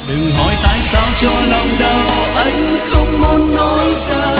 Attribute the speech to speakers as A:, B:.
A: đừng hỏi tại sao cho lòng đau anh không muốn nói ra.